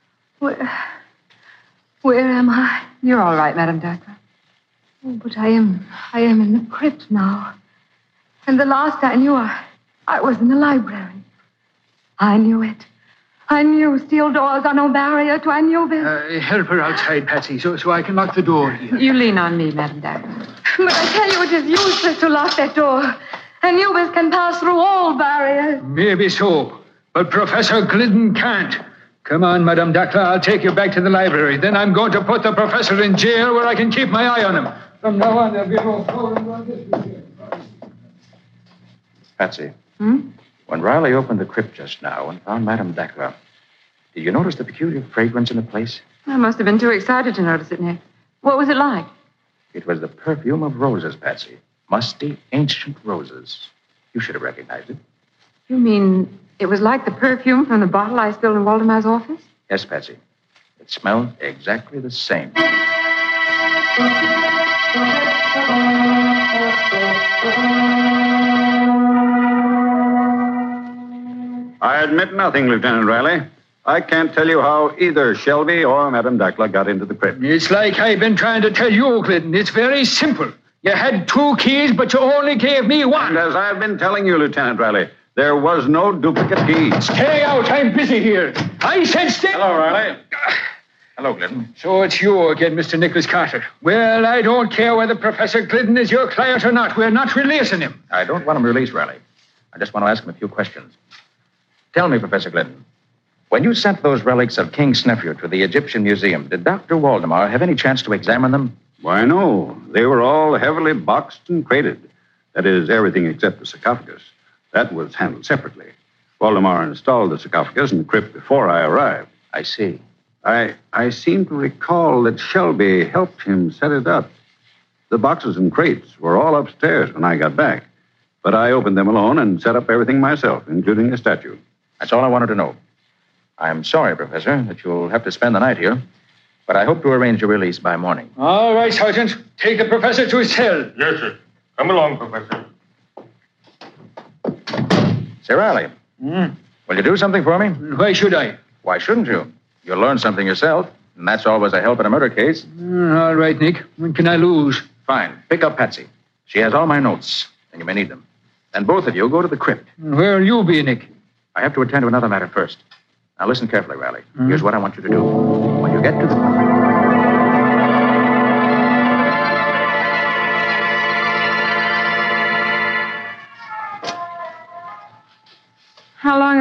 Where am I? You're all right, Madame Dacre. Oh, but I am in the crypt now. And the last I knew, I was in the library. I knew it. I knew steel doors are no barrier to Anubis. Help her outside, Patsy, so I can lock the door here. You lean on me, Madame Dacre. But I tell you, it is useless to lock that door. Anubis can pass through all barriers. Maybe so, but Professor Glidden can't. Come on, Madame Dacre, I'll take you back to the library. Then I'm going to put the professor in jail where I can keep my eye on him. From now on, there'll be no fooling around this way. Patsy. When Riley opened the crypt just now and found Madame Dacre, did you notice the peculiar fragrance in the place? I must have been too excited to notice it, Nick. What was it like? It was the perfume of roses, Patsy. Musty, ancient roses. You should have recognized it. You mean it was like the perfume from the bottle I spilled in Waldemar's office? Yes, Patsy. It smelled exactly the same. I admit nothing, Lieutenant Riley. I can't tell you how either Shelby or Madame Dacre got into the crypt. It's like I've been trying to tell you, Glidden. It's very simple. You had 2 keys, but you only gave me 1. And as I've been telling you, Lieutenant Riley, there was no duplicate key. Stay out. I'm busy here. I said stay. Hello, Riley. Hello, Glidden. So it's you again, Mr. Nicholas Carter. Well, I don't care whether Professor Glidden is your client or not. We're not releasing him. I don't want him released, Riley. I just want to ask him a few questions. Tell me, Professor Glidden, when you sent those relics of King Snefru to the Egyptian Museum, did Dr. Waldemar have any chance to examine them? Why, no. They were all heavily boxed and crated. That is, everything except the sarcophagus. That was handled separately. Waldemar installed the sarcophagus in the crypt before I arrived. I see. I seem to recall that Shelby helped him set it up. The boxes and crates were all upstairs when I got back. But I opened them alone and set up everything myself, including the statue. That's all I wanted to know. I'm sorry, Professor, that you'll have to spend the night here, but I hope to arrange your release by morning. All right, Sergeant. Take the professor to his cell. Yes, sir. Come along, Professor. Say, Riley. Will you do something for me? Why should I? Why shouldn't you? You'll learn something yourself, and that's always a help in a murder case. All right, Nick. When can I lose? Fine. Pick up Patsy. She has all my notes, and you may need them. Then both of you go to the crypt. Where'll you be, Nick? I have to attend to another matter first. Now listen carefully, Riley. Here's what I want you to do. When you get to the...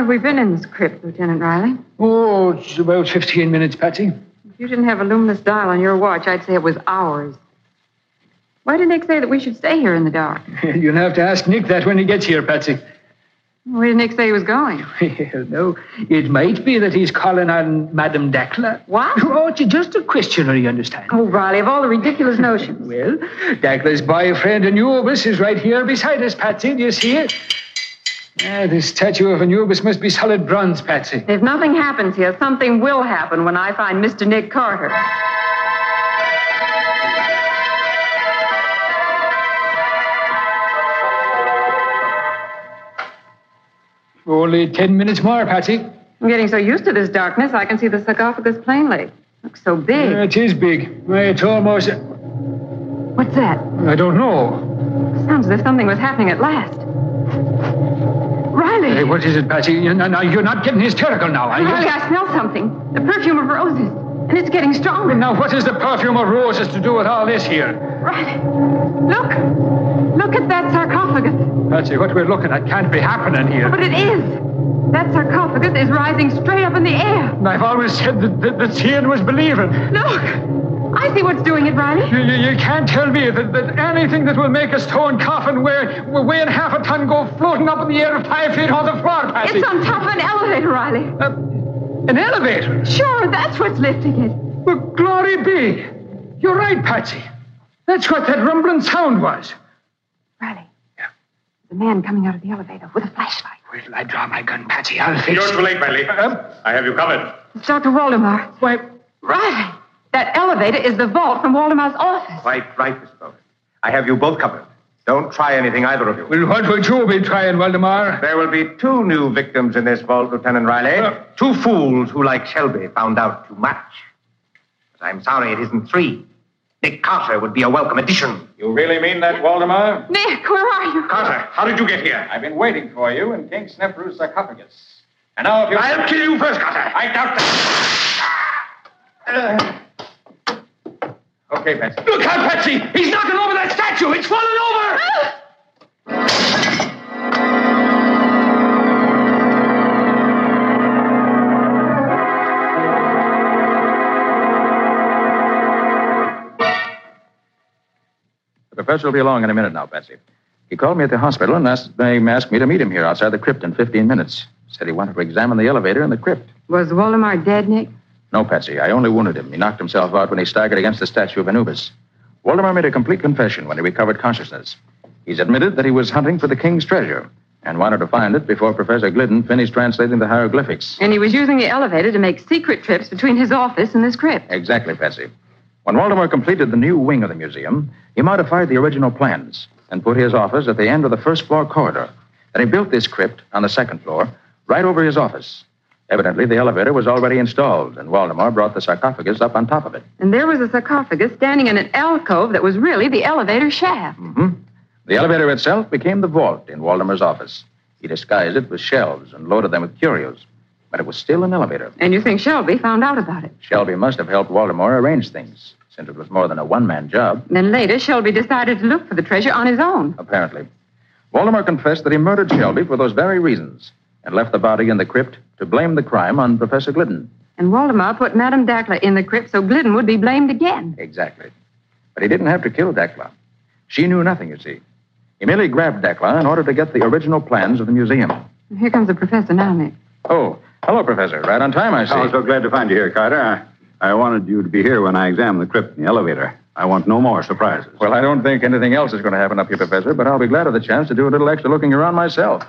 have we been in this crypt, Lieutenant Riley? Oh, it's about 15 minutes, Patsy. If you didn't have a luminous dial on your watch, I'd say it was hours. Why did Nick say that we should stay here in the dark? You'll have to ask Nick that when he gets here, Patsy. Where did Nick say he was going? Well, no, it might be that he's calling on Madame Dackler. What? Oh, it's just a questioner, you understand. Oh, Riley, of all the ridiculous notions. Well, Dackler's boyfriend, Anubis, is right here beside us, Patsy. Do you see it? The statue of Anubis must be solid bronze, Patsy. If nothing happens here, something will happen when I find Mr. Nick Carter. Only 10 minutes more, Patsy. I'm getting so used to this darkness, I can see the sarcophagus plainly. Looks so big. It is big. It's almost... What's that? I don't know. Sounds as if something was happening at last. Riley! Hey, what is it, Patsy? You're not getting hysterical now, are you? Riley, I smell something. The perfume of roses. And it's getting stronger. Now, what is the perfume of roses to do with all this here? Riley, look. Look at that sarcophagus. Patsy, what we're looking at can't be happening here. But it is. That sarcophagus is rising straight up in the air. I've always said that seeing was believing. Look. I see what's doing it, Riley. You can't tell me that anything that will make a stone coffin weighing half a ton go floating up in the air 5 feet off the floor, Patsy. It's on top of an elevator, Riley. An elevator? Sure, that's what's lifting it. Well, glory be. You're right, Patsy. That's what that rumbling sound was. Riley. Yeah. The man coming out of the elevator with a flashlight. Where till I draw my gun, Patsy? I'll fix... You're too late, Riley. I have you covered. It's Dr. Waldemar. Why... Riley, that elevator is the vault from Waldemar's office. Quite right, Mr. Bowman. I have you both covered. Don't try anything, either of you. Well, what would you be trying, Waldemar? There will be 2 new victims in this vault, Lieutenant Riley. 2 fools who, like Shelby, found out too much. But I'm sorry it isn't 3. Nick Carter would be a welcome addition. You really mean that, Waldemar? Nick, where are you? Carter, how did you get here? I've been waiting for you in King Snefru's sarcophagus. And now if you... I'll kill you first, Carter. I doubt that. Okay, Patsy. Look out, Patsy! He's knocking over that statue! It's falling over! The professor will be along in a minute now, Patsy. He called me at the hospital and asked me to meet him here outside the crypt in 15 minutes. Said he wanted to examine the elevator in the crypt. Was Waldemar dead, Nick? No, Patsy. I only wounded him. He knocked himself out when he staggered against the statue of Anubis. Waldemar made a complete confession when he recovered consciousness. He's admitted that he was hunting for the king's treasure and wanted to find it before Professor Glidden finished translating the hieroglyphics. And he was using the elevator to make secret trips between his office and this crypt. Exactly, Patsy. When Waldemar completed the new wing of the museum, he modified the original plans and put his office at the end of the first-floor corridor. Then he built this crypt on the second floor, right over his office. Evidently, the elevator was already installed, and Waldemar brought the sarcophagus up on top of it. And there was a sarcophagus standing in an alcove that was really the elevator shaft. Mm-hmm. The elevator itself became the vault in Waldemar's office. He disguised it with shelves and loaded them with curios. But it was still an elevator. And you think Shelby found out about it? Shelby must have helped Waldemar arrange things, since it was more than a one-man job. Then later, Shelby decided to look for the treasure on his own. Apparently. Waldemar confessed that he murdered Shelby for those very reasons and left the body in the crypt to blame the crime on Professor Glidden. And Waldemar put Madame Dackler in the crypt so Glidden would be blamed again. Exactly. But he didn't have to kill Dackler. She knew nothing, you see. He merely grabbed Dackler in order to get the original plans of the museum. Here comes the professor now, Nick. Oh, hello, Professor. Right on time, I see. I was so glad to find you here, Carter. I wanted you to be here when I examined the crypt in the elevator. I want no more surprises. Well, I don't think anything else is going to happen up here, Professor, but I'll be glad of the chance to do a little extra looking around myself.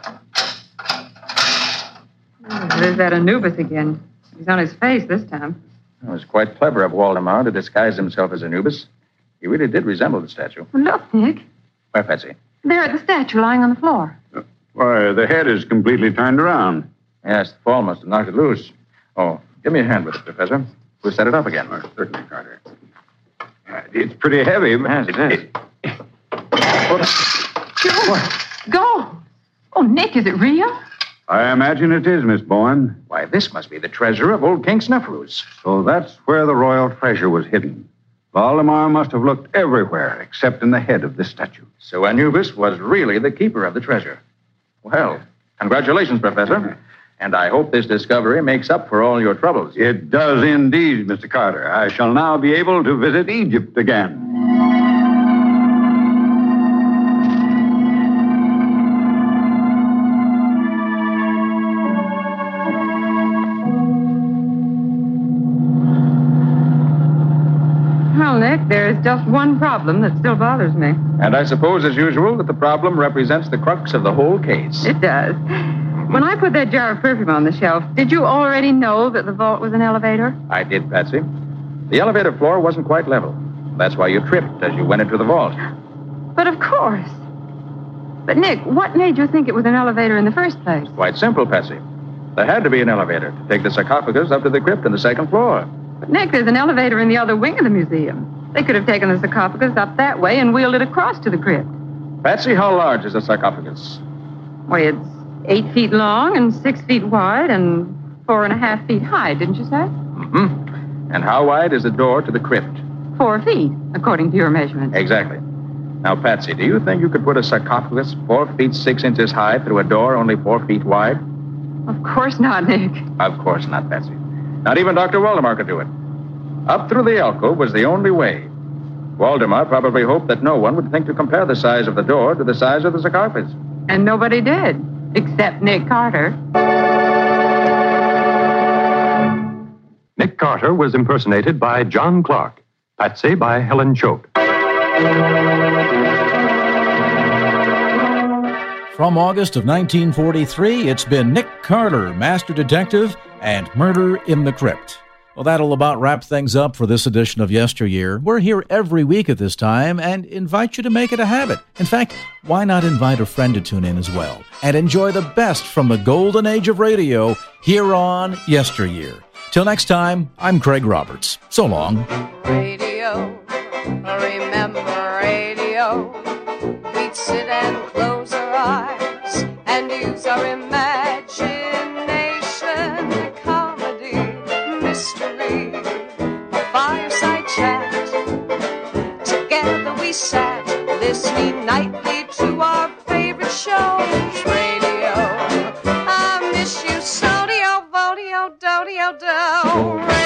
There's that Anubis again. He's on his face this time. It was quite clever of Waldemar to disguise himself as Anubis. He really did resemble the statue. Well, look, Nick. Where, Patsy? There at the statue lying on the floor. Why, the head is completely turned around. Yes, the fall must have knocked it loose. Oh, give me a hand with it, Professor. We'll set it up again. Oh, certainly, Carter. It's pretty heavy. Yes, it is. Go! Oh, Nick, is it real? I imagine it is, Miss Bowen. Why, this must be the treasure of old King Snefrus. So that's where the royal treasure was hidden. Waldemar must have looked everywhere except in the head of this statue. So Anubis was really the keeper of the treasure. Well, congratulations, Professor. And I hope this discovery makes up for all your troubles. It does indeed, Mr. Carter. I shall now be able to visit Egypt again. Well, Nick, there's just one problem that still bothers me. And I suppose, as usual, that the problem represents the crux of the whole case. It does. When I put that jar of perfume on the shelf, did you already know that the vault was an elevator? I did, Patsy. The elevator floor wasn't quite level. That's why you tripped as you went into the vault. But of course. But, Nick, what made you think it was an elevator in the first place? Quite simple, Patsy. There had to be an elevator to take the sarcophagus up to the crypt on the second floor. But, Nick, there's an elevator in the other wing of the museum. They could have taken the sarcophagus up that way and wheeled it across to the crypt. Patsy, how large is the sarcophagus? Why, it's 8 feet long and 6 feet wide and 4.5 feet high, didn't you say? Mm-hmm. And how wide is the door to the crypt? 4 feet, according to your measurements. Exactly. Now, Patsy, do you think you could put a sarcophagus 4 feet 6 inches high through a door only 4 feet wide? Of course not, Nick. Of course not, Patsy. Not even Dr. Waldemar could do it. Up through the alcove was the only way. Waldemar probably hoped that no one would think to compare the size of the door to the size of the sarcophagus. And nobody did, except Nick Carter. Nick Carter was impersonated by John Clark. Patsy by Helen Choate. From August of 1943, it's been Nick Carter, Master Detective, and Murder in the Crypt. Well, that'll about wrap things up for this edition of Yesteryear. We're here every week at this time and invite you to make it a habit. In fact, why not invite a friend to tune in as well and enjoy the best from the golden age of radio here on Yesteryear. Till next time, I'm Craig Roberts. So long. Radio, remember radio. We'd sit and close our eyes and use our imagination. Comedy, mystery, a fireside chat. Together we sat, listening nightly to our favorite shows. Radio, I miss you, so-dio, vodio, do-dio, do.